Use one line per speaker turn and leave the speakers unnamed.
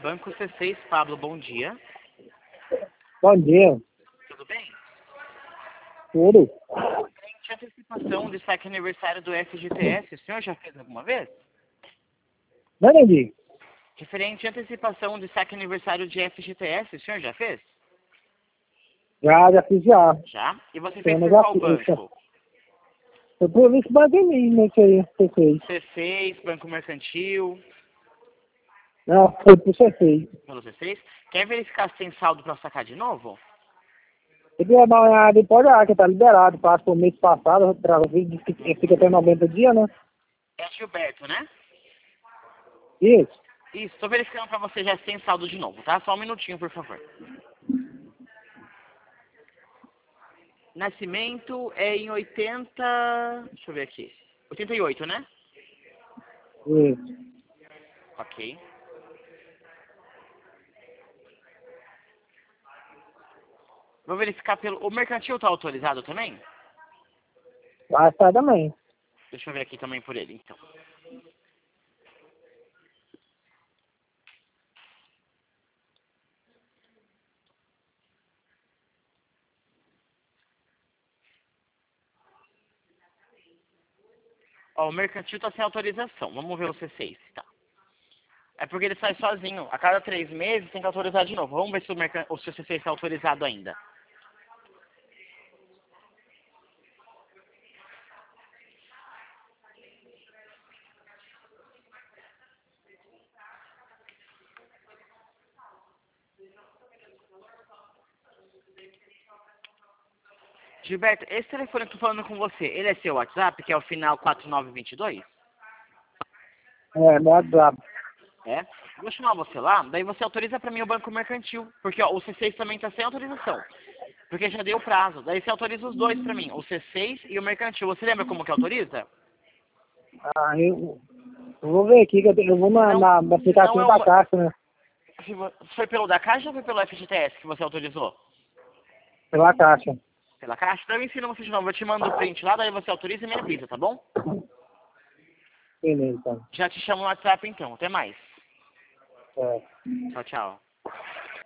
Banco C6, Pablo, bom dia.
Bom dia.
Tudo bem?
Tudo?
Referente à antecipação do saque aniversário do FGTS, o senhor já fez alguma vez?
Não entendi.
Referente à antecipação do saque aniversário de FGTS, o senhor já fez?
Já fiz já.
Já? E você
Eu
fez
não
por
já
qual
fiz,
banco?
Eu tô nesse banco que aí, C6.
C6, Banco Mercantil,
Não, foi pro C6.
pelo C6. Quer verificar se tem saldo para sacar de novo?
Eu queria dar uma olhada e pode olhar que tá liberado. Passa o mês passado, pra ver que fica até 90 dias, né?
É Gilberto, né?
Isso.
Isso, tô verificando para você já se tem saldo de novo, tá? Só um minutinho, por favor. Nascimento é em 80... Deixa eu ver aqui. 88, né?
Isso.
Ok. Vou verificar pelo... O mercantil tá autorizado também?
Vai estar também.
Deixa eu ver aqui também por ele, então. Ó, o mercantil tá sem autorização. Vamos ver o C6, tá? É porque ele sai sozinho. A cada 3 meses tem que autorizar de novo. Vamos ver se o seu C6 está autorizado ainda. Gilberto, esse telefone que eu tô falando com você, ele é seu WhatsApp, que é o final 4922?
É, meu WhatsApp.
É? Eu vou chamar você lá, daí você autoriza pra mim o banco mercantil. Porque ó, o C6 também tá sem autorização. Porque já deu prazo. Daí você autoriza os dois pra mim, o C6 e o mercantil. Você lembra como que autoriza?
Ah, eu vou ver aqui, que eu vou
Se não,
na
se não
aplicação
é
da
uma...
Caixa, né?
Foi pelo da Caixa ou foi pelo FGTS que você autorizou?
Pela Caixa.
Pela Caixa? Então eu ensino você de novo. Eu te mando o print lá, daí você autoriza e me avisa, tá bom?
Beleza, então.
Já te chamo no WhatsApp então. Até mais.
É.
Tchau, tchau.